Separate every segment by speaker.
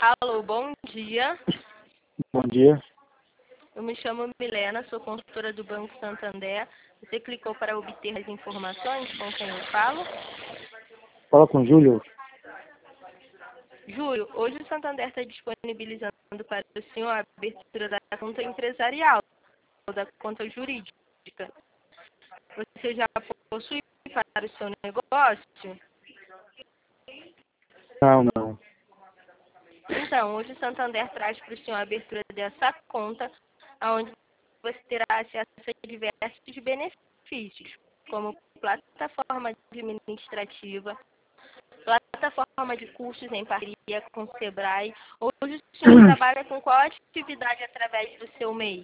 Speaker 1: Alô, bom dia.
Speaker 2: Bom dia.
Speaker 1: Eu me chamo Milena, sou consultora do Banco Santander. Você clicou para obter as informações com quem eu falo?
Speaker 2: Fala com o Júlio.
Speaker 1: Júlio, hoje o Santander está disponibilizando para o senhor a abertura da conta empresarial, da conta jurídica. Você já possui para o seu negócio?
Speaker 2: Não.
Speaker 1: Então, hoje o Santander traz para o senhor a abertura dessa conta, onde você terá acesso a diversos benefícios, como plataforma administrativa, plataforma de cursos em parceria com o Sebrae. Hoje o senhor trabalha com qual atividade através do seu MEI?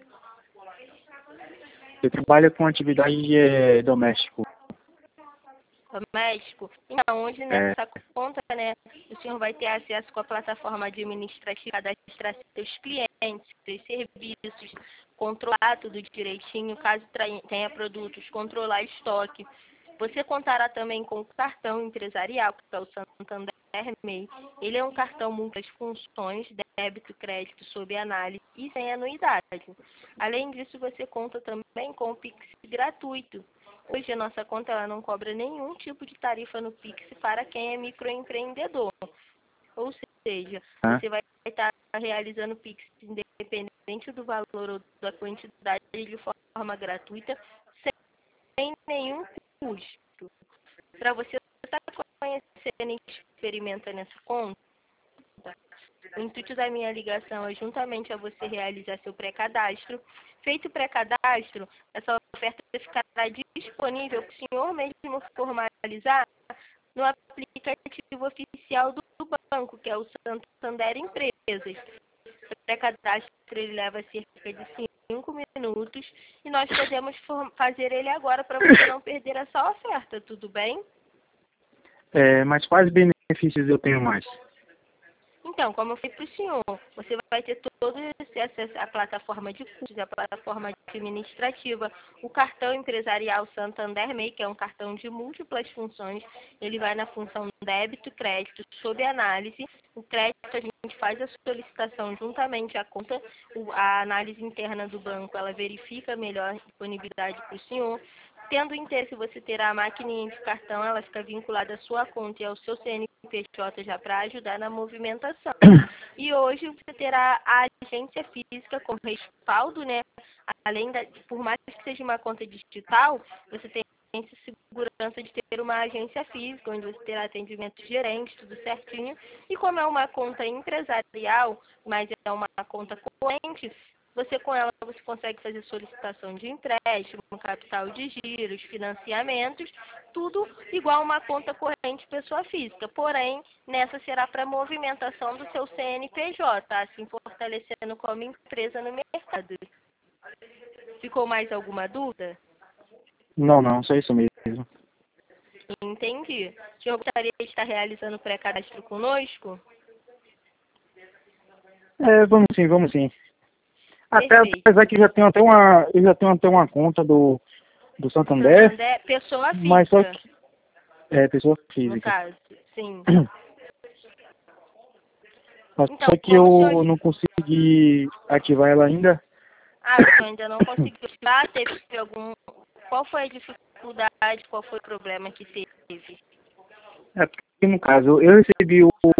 Speaker 2: Eu trabalho com atividade doméstica.
Speaker 1: Doméstico? Então, hoje nessa conta, o senhor vai ter acesso com a plataforma administrativa, cadastrar seus clientes, seus serviços, controlar tudo direitinho, caso tenha produtos, controlar estoque. Você contará também com o cartão empresarial, que é o Santander MEI. Ele é um cartão múltiplas funções, débito, crédito, sob análise e sem anuidade. Além disso, você conta também com o Pix gratuito. Hoje a nossa conta ela não cobra nenhum tipo de tarifa no Pix para quem é microempreendedor. Ou seja, você vai estar realizando Pix independente do valor ou da quantidade de forma gratuita, sem nenhum custo. Para você estar conhecendo e experimentando essa conta, o intuito da minha ligação é juntamente a você realizar seu pré-cadastro. Feito o pré-cadastro, essa oferta ficará disponível para o senhor mesmo formalizar no aplicativo oficial do banco, que é o Santander Empresas. O pré-cadastro ele leva cerca de 5 minutos e nós podemos fazer ele agora para você não perder essa oferta, tudo bem?
Speaker 2: Mas quais benefícios eu tenho mais?
Speaker 1: Então, como eu falei para o senhor, você vai ter todo esse acesso à plataforma de cursos, à plataforma administrativa, o cartão empresarial Santander MEI, que é um cartão de múltiplas funções. Ele vai na função débito, crédito, sob análise. O crédito a gente faz a solicitação juntamente à conta, a análise interna do banco, ela verifica melhor a disponibilidade para o senhor. Tendo interesse, você terá a maquininha de cartão, ela fica vinculada à sua conta e ao seu CNPJ já para ajudar na movimentação. E hoje você terá a agência física com respaldo, Além por mais que seja uma conta digital, você tem essa segurança de ter uma agência física, onde você terá atendimento gerente, tudo certinho. E como é uma conta empresarial, mas é uma conta corrente, com ela você consegue fazer solicitação de empréstimo, capital de giros, financiamentos, tudo igual uma conta corrente pessoa física. Porém, nessa será para movimentação do seu CNPJ, assim fortalecendo como empresa no mercado. Ficou mais alguma dúvida?
Speaker 2: Não, só isso mesmo.
Speaker 1: Entendi. O senhor gostaria de estar realizando o pré-cadastro conosco?
Speaker 2: Vamos sim. Até
Speaker 1: Perfeito.
Speaker 2: apesar que eu já tenho até uma conta do Santander,
Speaker 1: Santander, pessoa física.
Speaker 2: mas só que pessoa física.
Speaker 1: No caso, sim.
Speaker 2: Mas
Speaker 1: Então,
Speaker 2: só que eu não consegui ativar ela ainda.
Speaker 1: O senhor ainda não conseguiu ativar? Teve algum... Qual foi a dificuldade? Qual foi o problema que teve?
Speaker 2: Porque no caso, eu recebi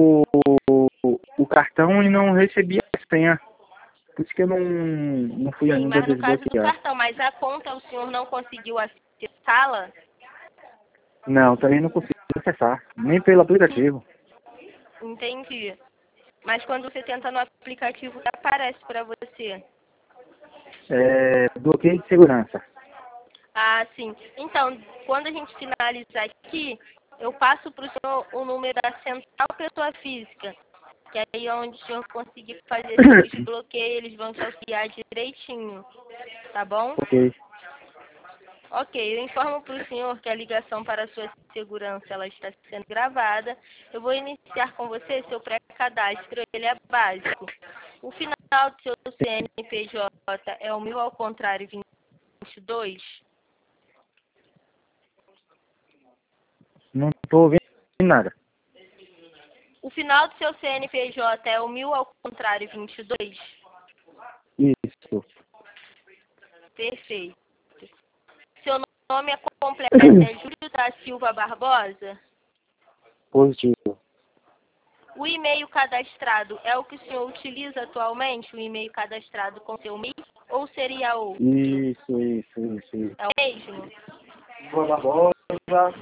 Speaker 2: o cartão e não recebi a senha. Por isso que eu não fui
Speaker 1: Sim,
Speaker 2: ainda
Speaker 1: mas no caso do
Speaker 2: desbloquear.
Speaker 1: cartão, mas a conta o senhor não conseguiu acessá-la?
Speaker 2: Não, também não consigo acessar, nem pelo aplicativo.
Speaker 1: Entendi. Mas quando você tenta no aplicativo, o que aparece para você?
Speaker 2: Bloqueio de segurança.
Speaker 1: Ah, sim. Então, quando a gente finalizar aqui, eu passo para o senhor o número da central pessoa física, que aí é onde o senhor conseguir fazer esse desbloqueio, eles vão te auxiliar direitinho, tá bom? Ok, eu informo para o senhor que a ligação para a sua segurança ela está sendo gravada. Eu vou iniciar com você seu pré-cadastro, ele é básico. O final do seu CNPJ é o 1000 ao contrário 22.
Speaker 2: Não estou ouvindo nada.
Speaker 1: O final do seu CNPJ é o 1000 ao contrário 22?
Speaker 2: Isso.
Speaker 1: Perfeito. Seu nome é completo é Júlio da Silva Barbosa?
Speaker 2: Positivo.
Speaker 1: O e-mail cadastrado é o que o senhor utiliza atualmente? O e-mail cadastrado com seu MEI? Ou seria outro?
Speaker 2: Isso.
Speaker 1: É o mesmo?
Speaker 2: Silva Barbosa,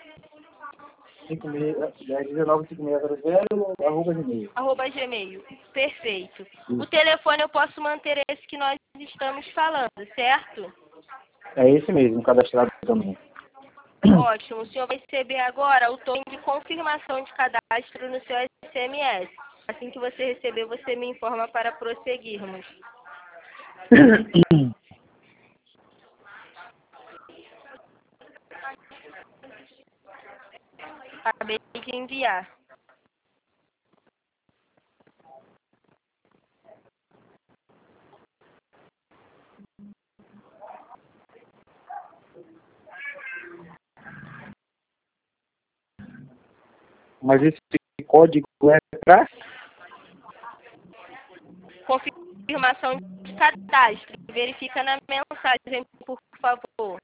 Speaker 2: 195600,
Speaker 1: @gmail. Perfeito. O telefone eu posso manter esse que nós estamos falando, certo?
Speaker 2: É esse mesmo, cadastrado também.
Speaker 1: Ótimo. O senhor vai receber agora o tom de confirmação de cadastro no seu SMS. Assim que você receber, você me informa para prosseguirmos. Acabei de enviar.
Speaker 2: Mas esse código é para...
Speaker 1: Confirmação de cadastro. Verifica na mensagem, por favor.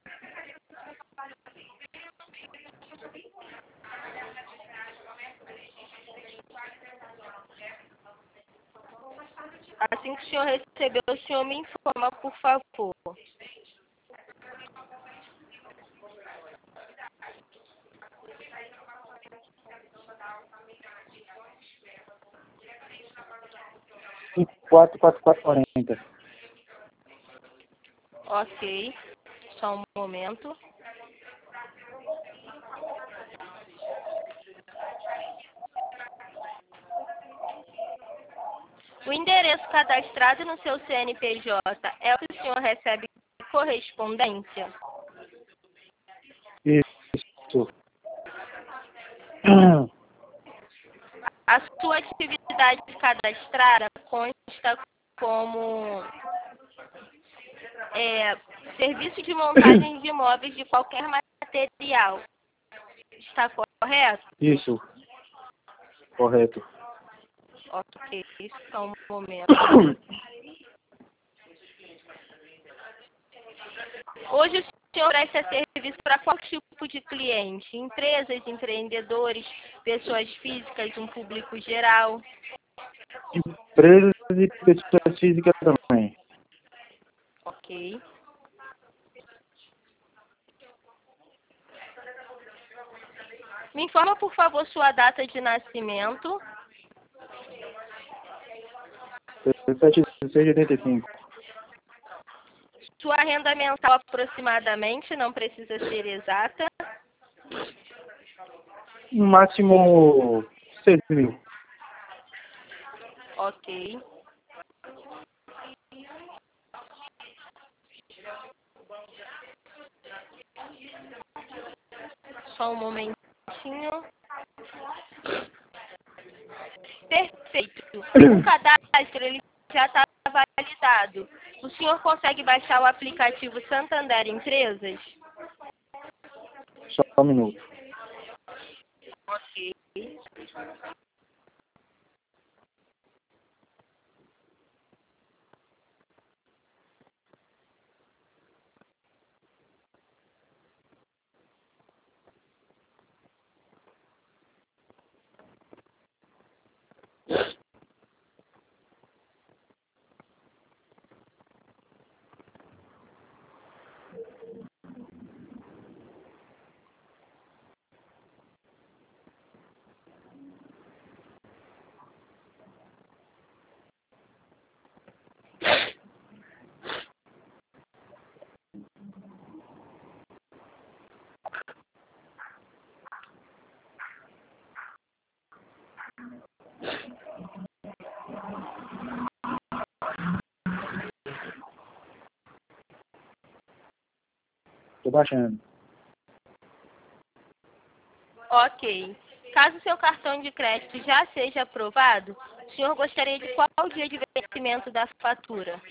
Speaker 1: Assim que o senhor receber, o senhor me informa, por favor.
Speaker 2: quatro 4440.
Speaker 1: Ok. Só um momento. O endereço cadastrado no seu CNPJ é o que o senhor recebe correspondência?
Speaker 2: Isso.
Speaker 1: A sua atividade cadastrada consta como serviço de montagem de imóveis de qualquer material. Está correto?
Speaker 2: Isso. Correto.
Speaker 1: Ok, só um momento. Hoje o senhor presta serviço para qual tipo de cliente? Empresas, empreendedores, pessoas físicas, um público geral?
Speaker 2: Empresas e pessoas físicas também.
Speaker 1: Ok. Me informa, por favor, sua data de nascimento.
Speaker 2: 785.
Speaker 1: Sua renda mensal aproximadamente, não precisa ser exata.
Speaker 2: No máximo 6.000.
Speaker 1: Ok. Só um momentinho. Perfeito. O cadastro ele já está validado. O senhor consegue baixar o aplicativo Santander Empresas?
Speaker 2: Só um minuto.
Speaker 1: Ok.
Speaker 2: Estou baixando.
Speaker 1: Ok. Caso seu cartão de crédito já seja aprovado, o senhor gostaria de qual dia de vencimento da fatura?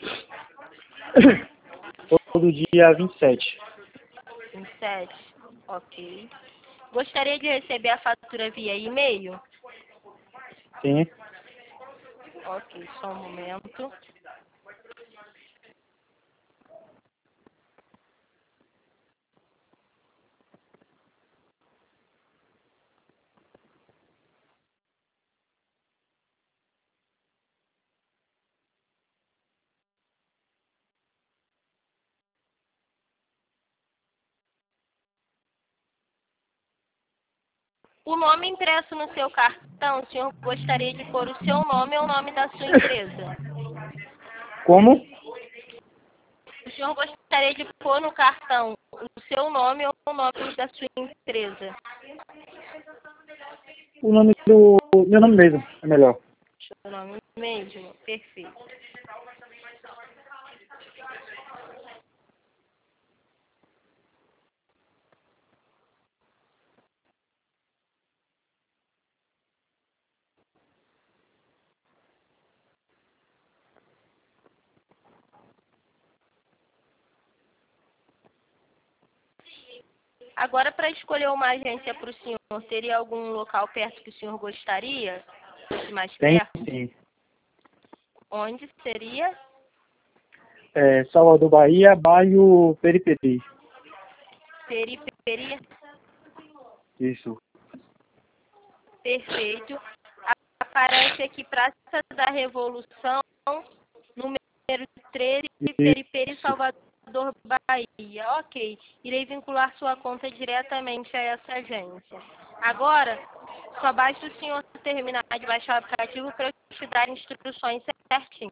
Speaker 2: Todo dia 27.
Speaker 1: 27. Ok. Gostaria de receber a fatura via e-mail?
Speaker 2: Sim.
Speaker 1: Ok, só um momento. O nome impresso no seu cartão, o senhor gostaria de pôr o seu nome ou o nome da sua empresa?
Speaker 2: Como?
Speaker 1: O senhor gostaria de pôr no cartão o seu nome ou o nome da sua empresa?
Speaker 2: O nome do... Meu nome mesmo, é melhor.
Speaker 1: Seu nome mesmo? Perfeito. Agora, para escolher uma agência para o senhor, teria algum local perto que o senhor gostaria? Mais
Speaker 2: Tem
Speaker 1: perto?
Speaker 2: sim.
Speaker 1: Onde seria?
Speaker 2: Salvador, Bahia, bairro Periperi.
Speaker 1: Periperi?
Speaker 2: Isso.
Speaker 1: Perfeito. Aparece aqui Praça da Revolução, número 13, Periperi,
Speaker 2: Isso.
Speaker 1: Salvador, Bahia. Ok. Irei vincular sua conta diretamente a essa agência. Agora, só basta o senhor terminar de baixar o aplicativo para eu te dar instruções certinhas.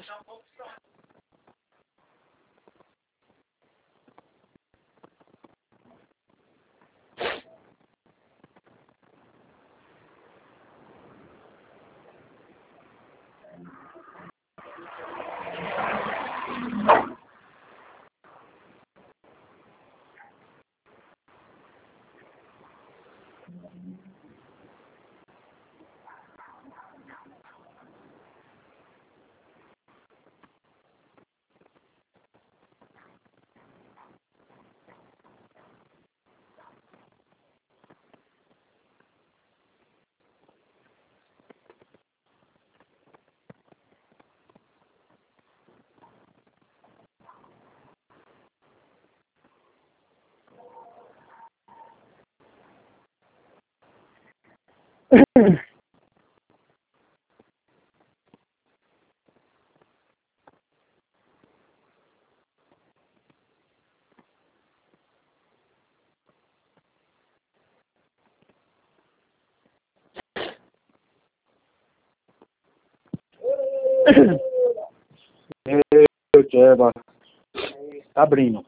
Speaker 2: Jeba. Tá abrindo.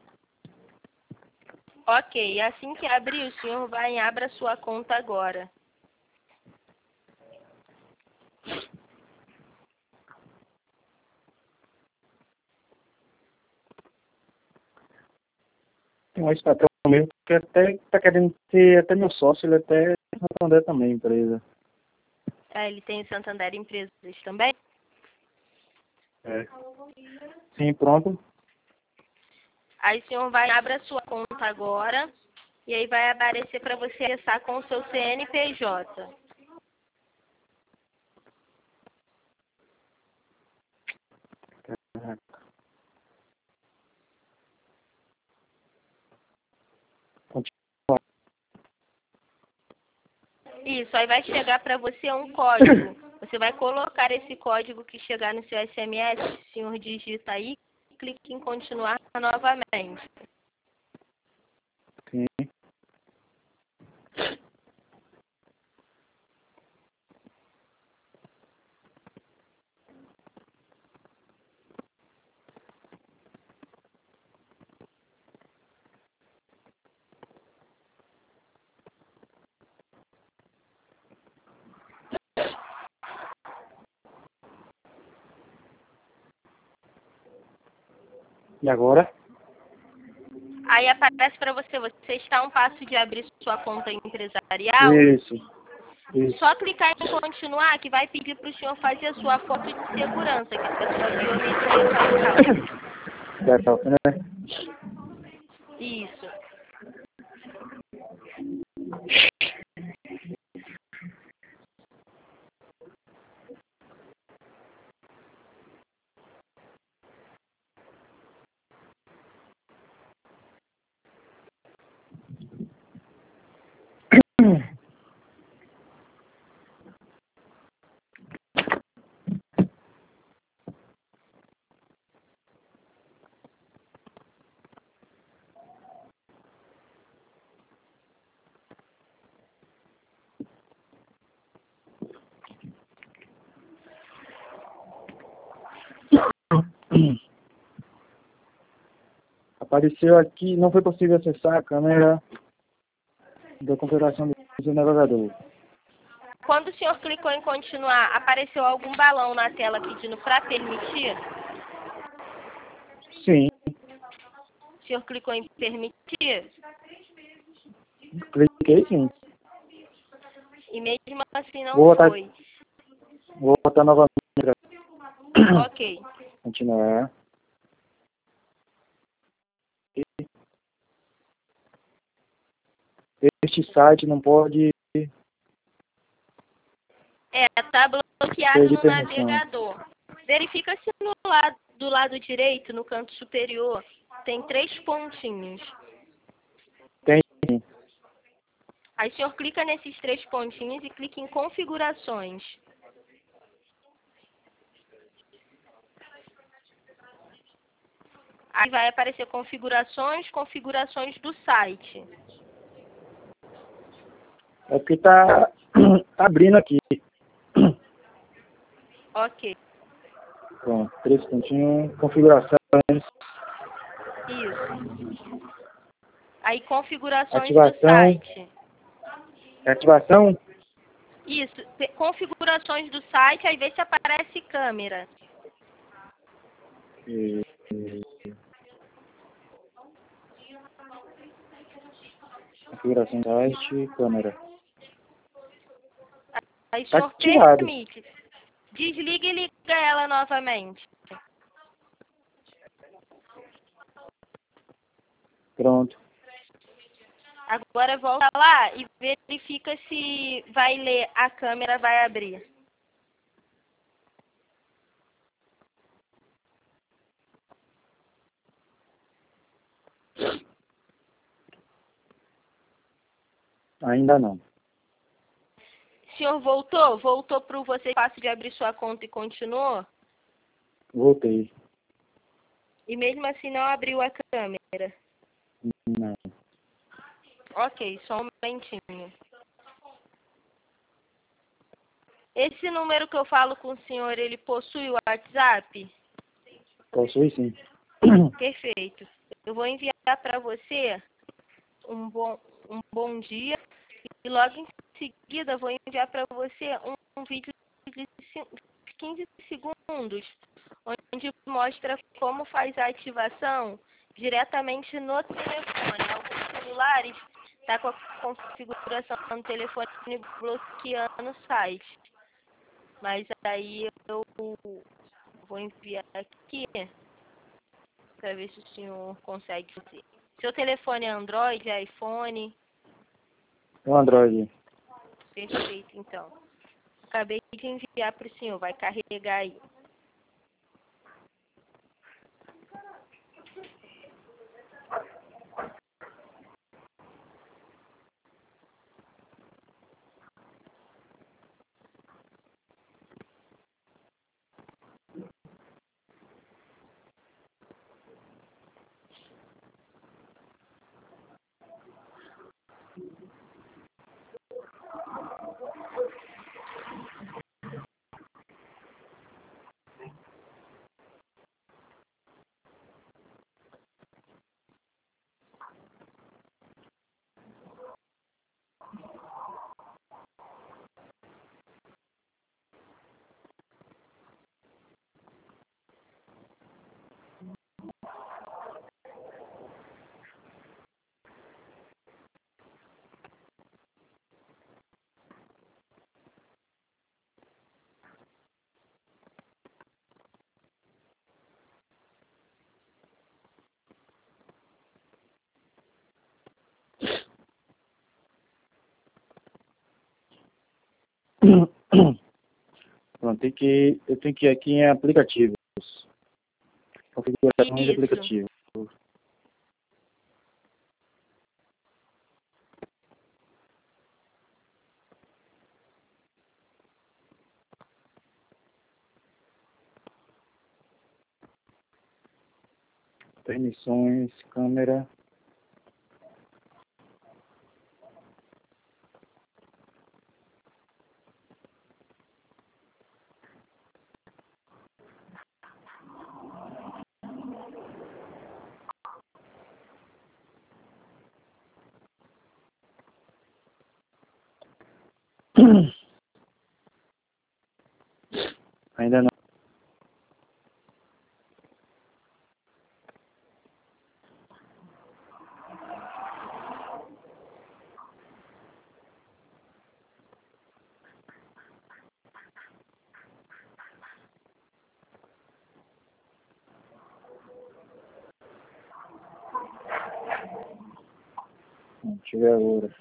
Speaker 1: Ok, assim que abrir, o senhor vai e abra sua conta agora.
Speaker 2: Tem um ex-patrão mesmo que até tá querendo ser até meu sócio, ele até Santander também, empresa.
Speaker 1: Ah, ele tem Santander Empresas também?
Speaker 2: É. Sim, pronto.
Speaker 1: Aí o senhor vai e abre a sua conta agora. E aí vai aparecer para você acessar com o seu CNPJ.
Speaker 2: Continua.
Speaker 1: Isso, aí vai chegar para você um código. Você vai colocar esse código que chegar no seu SMS, o senhor digita aí e clique em continuar novamente.
Speaker 2: Sim. E agora?
Speaker 1: Aí aparece para você, você está a um passo de abrir sua conta empresarial.
Speaker 2: Isso. Isso.
Speaker 1: Só clicar em continuar que vai pedir para o senhor fazer a sua foto de segurança, que é a sua biometria facial.
Speaker 2: Legal, né?
Speaker 1: Isso.
Speaker 2: Apareceu aqui, não foi possível acessar a câmera da configuração do seu navegador.
Speaker 1: Quando o senhor clicou em continuar, apareceu algum balão na tela pedindo para permitir?
Speaker 2: Sim,
Speaker 1: O senhor clicou em permitir?
Speaker 2: cliquei sim.
Speaker 1: E mesmo assim não
Speaker 2: Vou botar,
Speaker 1: foi.
Speaker 2: vou botar novamente.
Speaker 1: Ok.
Speaker 2: Continuar. Este site não pode
Speaker 1: Tá bloqueado
Speaker 2: pedir
Speaker 1: no
Speaker 2: permissão.
Speaker 1: navegador. Verifica se do lado direito, no canto superior, tem 3 pontinhos.
Speaker 2: Tem sim.
Speaker 1: Aí o senhor clica nesses 3 pontinhos e clica em configurações. Aí vai aparecer configurações do site.
Speaker 2: É porque tá abrindo aqui.
Speaker 1: Ok,
Speaker 2: Pronto, 3 pontinhos, configurações,
Speaker 1: isso. Aí configurações do
Speaker 2: ativação,
Speaker 1: site.
Speaker 2: ativação,
Speaker 1: Isso, configurações do site, aí vê se aparece câmera.
Speaker 2: e, configuração site, câmera.
Speaker 1: Aí o
Speaker 2: Tá
Speaker 1: senhor
Speaker 2: ativado.
Speaker 1: permite. Desliga e liga ela novamente.
Speaker 2: Pronto.
Speaker 1: Agora volta lá e verifica se vai ler a câmera, vai abrir.
Speaker 2: Ainda não.
Speaker 1: O senhor voltou? Voltou para o você fácil de abrir sua conta e continuou?
Speaker 2: Voltei.
Speaker 1: E mesmo assim não abriu a câmera.
Speaker 2: Não.
Speaker 1: Ok, só um momentinho. Esse número que eu falo com o senhor, ele possui o WhatsApp?
Speaker 2: Possui sim.
Speaker 1: Perfeito. Eu vou enviar para você um bom dia e logo em seguida vou enviar para você um vídeo de 15 segundos, onde mostra como faz a ativação diretamente no telefone. Alguns celulares tá com a configuração no telefone bloqueando o site. Mas aí eu vou enviar aqui para ver se o senhor consegue fazer. Seu telefone é Android, iPhone?
Speaker 2: O Android.
Speaker 1: Perfeito, então. Acabei de enviar para o senhor, vai carregar aí.
Speaker 2: Pronto, eu tenho que ir aqui em aplicativos. Configurações de
Speaker 1: Isso.
Speaker 2: aplicativo. Permissões, câmera. Ainda não. Não tiver agora.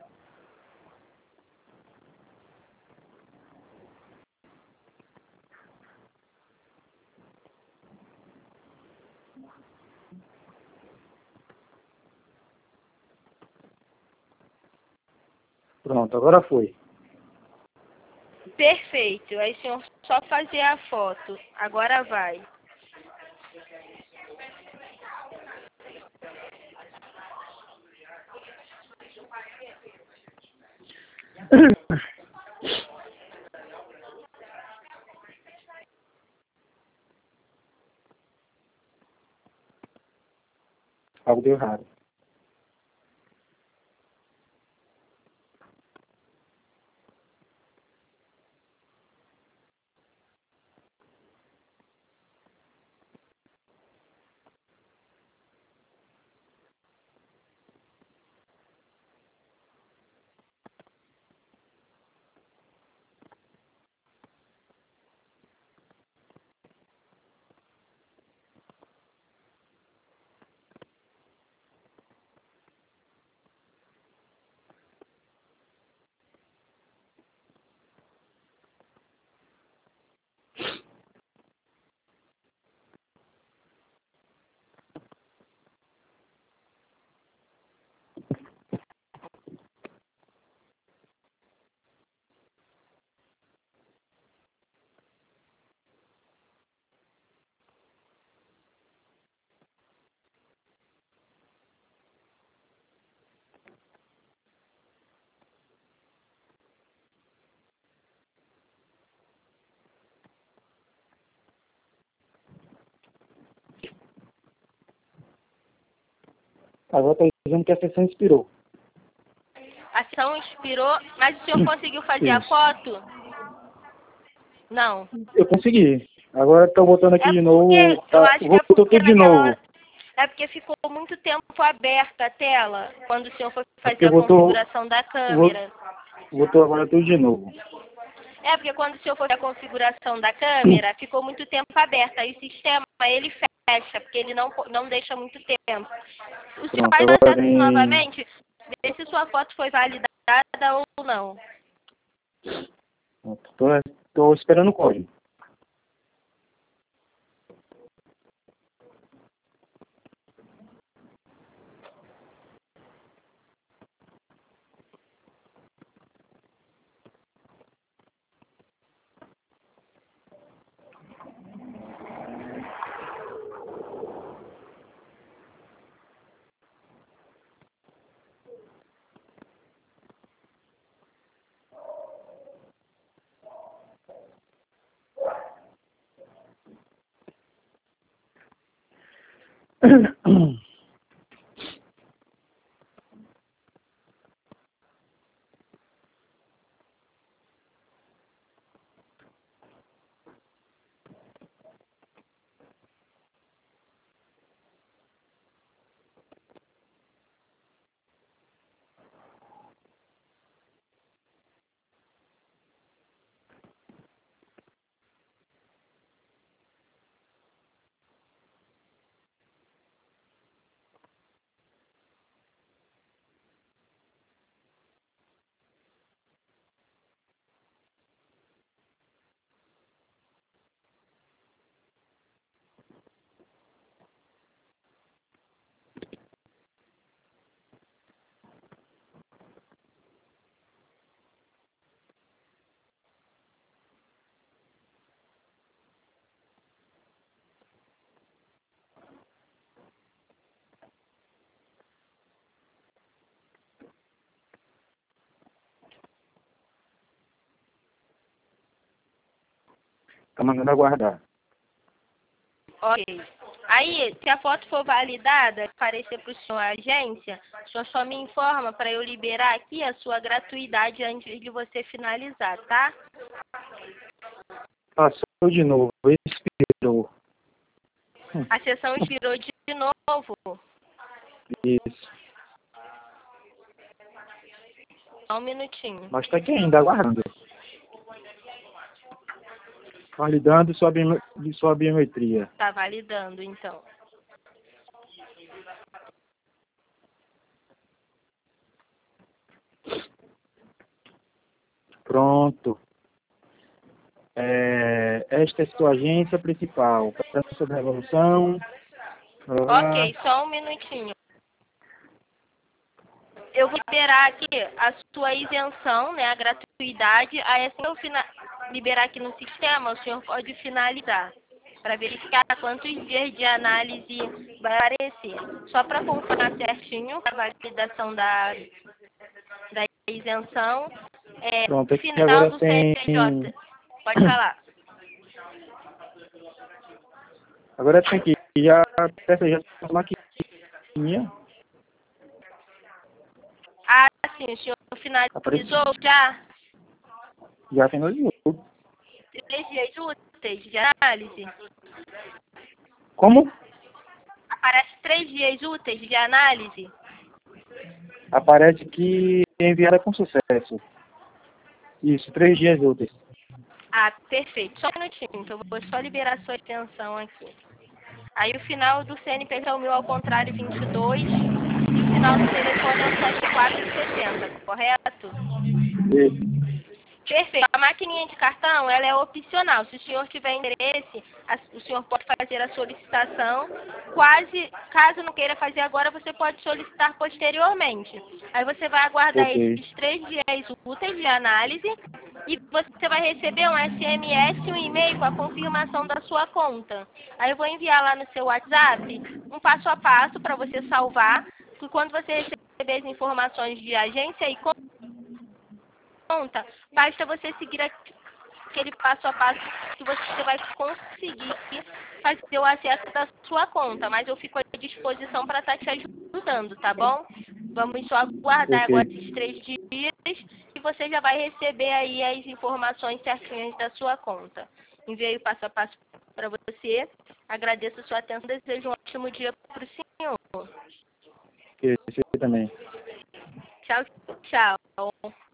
Speaker 2: Pronto, agora foi.
Speaker 1: Perfeito. Aí o senhor só fazer a foto. Agora vai.
Speaker 2: Algo deu errado. Agora está dizendo que a sessão expirou.
Speaker 1: A sessão expirou, mas o senhor conseguiu fazer a
Speaker 2: Isso.
Speaker 1: foto? Não.
Speaker 2: Eu consegui. Agora estou voltando aqui de novo.
Speaker 1: Eu acho que é
Speaker 2: Voltou
Speaker 1: porque
Speaker 2: tudo de
Speaker 1: naquela
Speaker 2: novo.
Speaker 1: hora... É porque ficou muito tempo aberta a tela quando o senhor foi fazer
Speaker 2: Porque
Speaker 1: a configuração da
Speaker 2: vo-
Speaker 1: câmera.
Speaker 2: voltou agora tudo de novo.
Speaker 1: É porque quando o senhor for fazer a configuração da câmera, ficou muito tempo aberta. Aí o sistema, ele fecha, porque ele não deixa muito tempo. O senhor
Speaker 2: Pronto,
Speaker 1: faz o
Speaker 2: agora
Speaker 1: acesso
Speaker 2: vem.
Speaker 1: novamente, vê se sua foto foi validada ou não.
Speaker 2: Estou esperando o código. Está mandando aguardar.
Speaker 1: Ok. Aí, se a foto for validada, aparecer para o senhor a agência, O senhor só me informa para eu liberar aqui a sua gratuidade antes de você finalizar, tá?
Speaker 2: Passou de novo, expirou.
Speaker 1: A sessão expirou de novo.
Speaker 2: Isso.
Speaker 1: Só um minutinho.
Speaker 2: Mas está aqui ainda, aguardando. Validando sua biometria.
Speaker 1: Tá validando, então.
Speaker 2: Pronto. Esta é sua agência principal. Praça da Revolução.
Speaker 1: Ok, só um minutinho. Eu vou liberar aqui a sua isenção, né, a gratuidade. Aí assim eu liberar aqui no sistema, o senhor pode finalizar para verificar quantos dias de análise vai aparecer. Só para confirmar certinho a validação da isenção.
Speaker 2: Pronto, aqui
Speaker 1: Final
Speaker 2: agora
Speaker 1: do
Speaker 2: tem...
Speaker 1: CNPJ. Pode falar.
Speaker 2: Agora tem aqui, essa já está maquininha.
Speaker 1: Ah, sim, o senhor finalizou já?
Speaker 2: Já finalizou.
Speaker 1: 3 dias úteis de análise?
Speaker 2: Como?
Speaker 1: Aparece 3 dias úteis de análise?
Speaker 2: Aparece que enviada com sucesso. Isso, 3 dias úteis.
Speaker 1: Ah, perfeito. Só um minutinho, então eu vou só liberar a sua atenção aqui. Aí o final do CNPJ é o meu ao contrário 22 e o final do telefone é o 7470, correto?
Speaker 2: Isso.
Speaker 1: Perfeito. A maquininha de cartão, ela é opcional. Se o senhor tiver interesse, o senhor pode fazer a solicitação. Caso não queira fazer agora, você pode solicitar posteriormente. Aí você vai aguardar
Speaker 2: Ok.
Speaker 1: esses 3 dias úteis de análise e você vai receber um SMS e um e-mail com a confirmação da sua conta. Aí eu vou enviar lá no seu WhatsApp um passo a passo para você salvar, que quando você receber as informações de agência e conta, basta você seguir aquele passo a passo que você vai conseguir fazer o acesso da sua conta. Mas eu fico à disposição para estar te ajudando, tá bom? Vamos só aguardar
Speaker 2: Ok.
Speaker 1: agora esses 3 dias e você já vai receber aí as informações certinhas da sua conta. Enviei o passo a passo para você. Agradeço a sua atenção. Desejo um ótimo dia para o senhor.
Speaker 2: Esse também.
Speaker 1: Tchau, tchau.